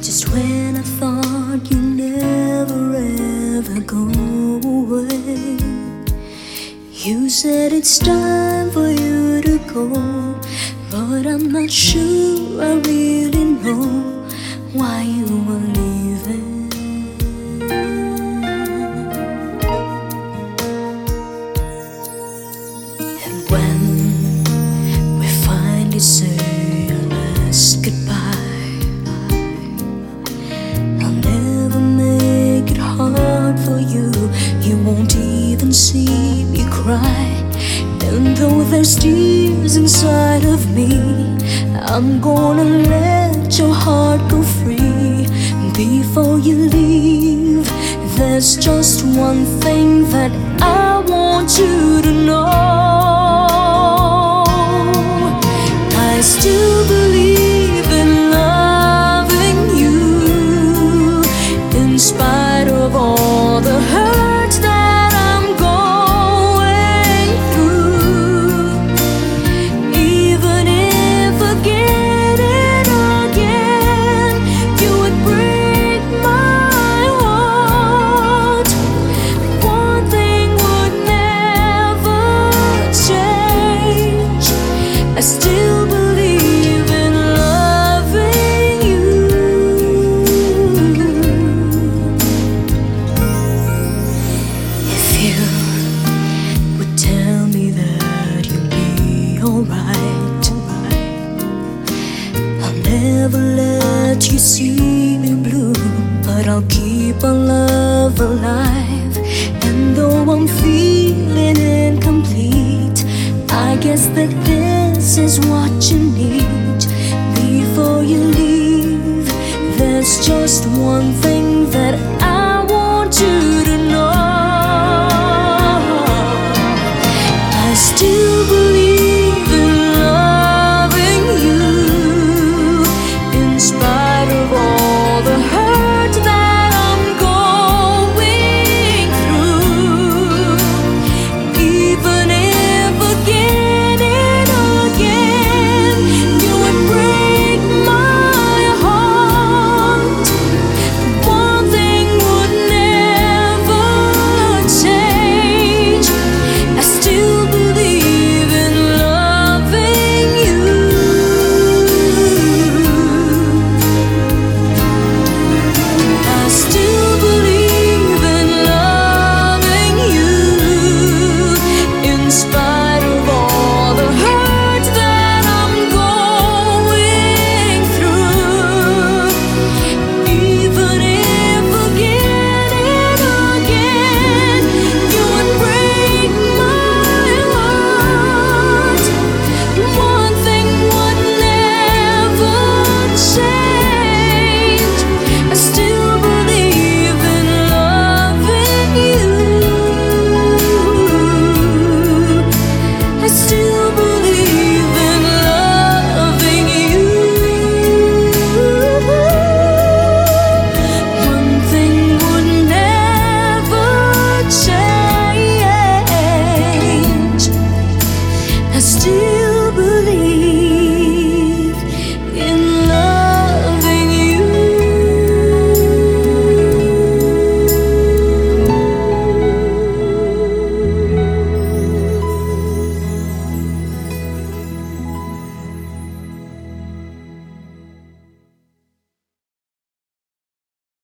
Just when I thought you'd never ever go away, you said it's time for you to go. But I'm not sure I really know why you were leaving. And when we finally say our last goodbye, I'll never make it hard for you. You won't even see me cry. And though there's tears inside of me, I'm gonna let your heart go free. Before you leave, there's just one thing that I want you to know. I still believe in loving you, in spite of all the hurt that I'm going through. Even if again and again you would break my heart, one thing would never change. I still believe in loving you. If you would tell me that you'll be alright, I'll never let you see me blue, but I'll keep our love alive. And though I'm feeling incomplete, I guess that this is what you need. Before you leave, there's just one thing that